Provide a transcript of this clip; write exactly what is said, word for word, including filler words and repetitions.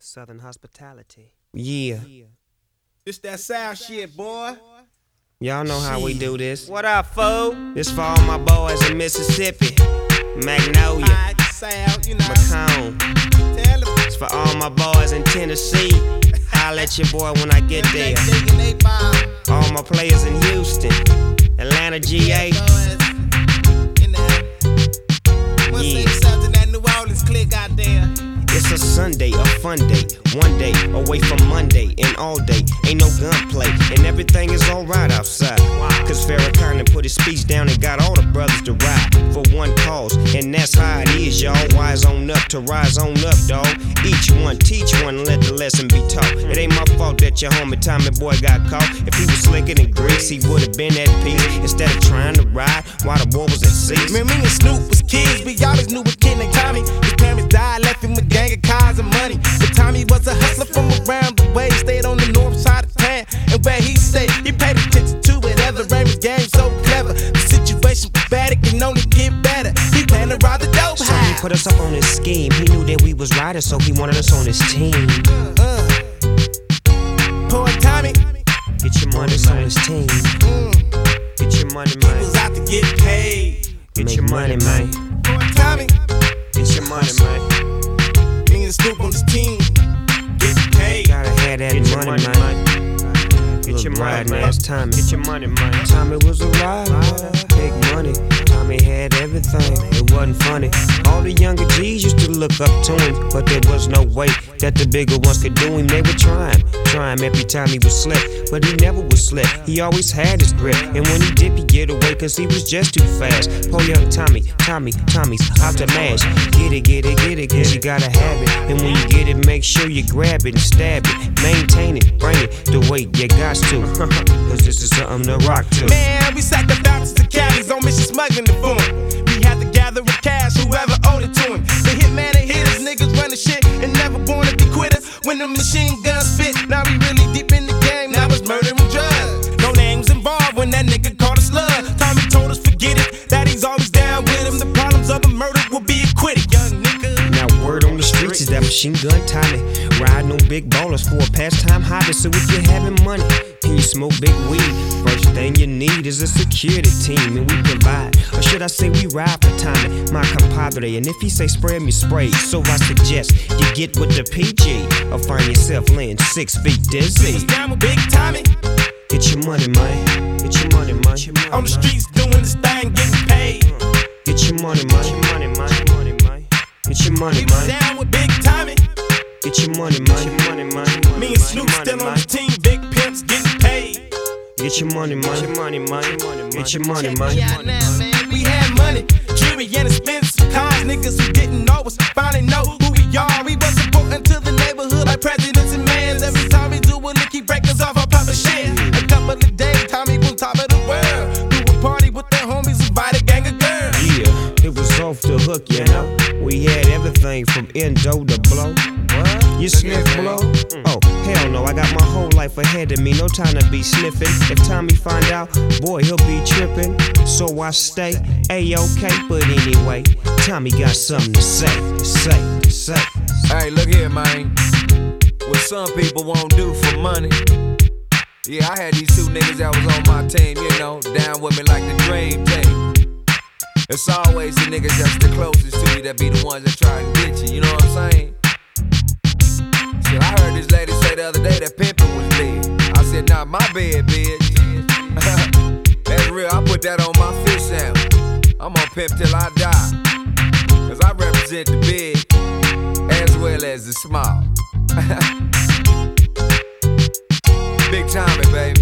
Southern hospitality. Yeah. It's that South shit, boy. Y'all know how we do this. What up, fool? This for all my boys in Mississippi, Magnolia, Alright, South, you know. Macomb. Tell them. It's for all my boys in Tennessee. Holla at your boy when I get there. All my players in Houston, Atlanta, G A. Yeah. It's a Sunday, a fun day, one day away from Monday, and all day ain't no gunplay, and everything is alright outside. Cause Farrakhan put his speech down and got all the brothers to ride for one cause, and that's how it is, y'all. Wise on up to rise on up, dawg. Each one teach one and let the lesson be taught. It ain't my fault that your homie Tommy boy got caught. If he was slicker than grease, he would've been at peace instead of trying to ride while the war was at sea. Man, me and Snoop was kids, we always knew what Ken and Tommy. His parents died, left him with gang of cars and money. But Tommy was a hustler from around the way. Stayed on the north side of town, and where he stayed, he paid attention to it. Other Raymond's game so clever. The situation was bad, it can only get better. He planned to rob the dope house. So he put us up on his scheme. He knew that we was riders, so he wanted us on his team. Uh, Poor Tommy, get your money on his team. mm. Get your money, He man. was out to get paid. Get Make your money, man. Poor Tommy, Get your money, man. me and Snoop on his team. Get paid. Gotta have that Get your money, money, man. Get your money, riding man. ass Tommy. Get your money, man. Tommy was a rider, big money. Tommy had everything, it wasn't funny. All the younger G's used to look up to him, but there was no way that the bigger ones could do him. They would try him, try him every time he was slick, but he never was slick. He always had his grip, and when he did, he'd get away, cause he was just too fast. Poor young Tommy, Tommy, Tommy's out to mash. Get it, get it, get it, cause you gotta have it. And when you get it, make sure you grab it and stab it. Maintain it, bring it the way you got to, cause this is something to rock to. Man, we sacked the thousands of caddies on mission smuggling the form. We had to gather with cash, whoever owed it to him. The hitman and hitters, niggas running shit and never born to be quitters. When the machine gun spit, now we really deep in the game. Now it's murder and drugs. No names involved when that nigga called a slug. Tommy told us forget it, that he's always down with him. The problems of a murder will be acquitted, young nigga. Now word on the streets is that machine gun Tommy riding on big ballers for a pastime hobby. So if you're having money and you smoke big weed, first thing you need is a security team, and we provide, or should I say we ride for Tommy, my compadre. And if he say spray me, spray. So I suggest you get with the P G, or find yourself laying six feet We dizzy. was down with Big Tommy Get your money, man. Get your money, man. on the streets doing this thing, getting paid. Get your money, man. Get your money, man. Get your money, We was man. down with Big Tommy. Get your money, man. Me and Snoop still on the team, big pimps getting paid. Get your money, man. Get your money, man. Get your money, man. Yeah, now, man, we had money, jewelry and expensive cars. Niggas who didn't know us finally know who we are. We was important to the neighborhood like presidents and mayors. Every time we do a lick, he break us off our proper share. A couple of days, Tommy was top of the world. Do a party with the homies, invite a gang of girls. Yeah, it was off the hook, you know. We had everything from endo to blow. You sniff blow? Oh, hell no, I got my whole life ahead of me, no time to be sniffing. If Tommy find out, boy, he'll be tripping. So I stay A-okay, but anyway, Tommy got something to say, say, say. Hey, look here, man. What some people won't do for money. Yeah, I had these two niggas that was on my team, you know, down with me like the dream team. It's always the niggas that's the closest to you that be the ones that try and get you, you know what I'm saying? Shit, I heard this lady say the other day that pimpin' was dead. I said, nah, my bed, bitch. That's real, I put that on my fish sound. I'm gonna pimp till I die. Cause I represent the big as well as the small. Big Tommy, baby.